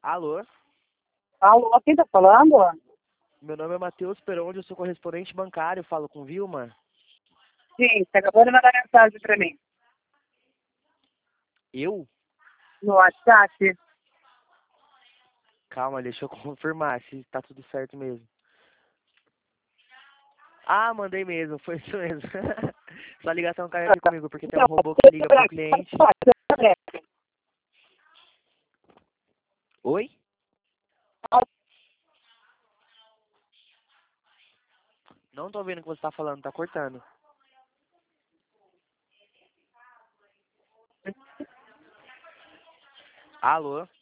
Alô? Alô, quem tá falando? Meu nome é Matheus Peronde, eu sou correspondente bancário, falo com Vilma. Sim, você acabou de mandar mensagem pra mim. Eu? No WhatsApp? Calma, deixa eu confirmar se tá tudo certo mesmo. Ah, mandei mesmo, foi isso mesmo. Sua ligação caiu aqui comigo, porque tem um robô que liga pro cliente. Oi? Não tô ouvindo o que você tá falando, tá cortando. Alô?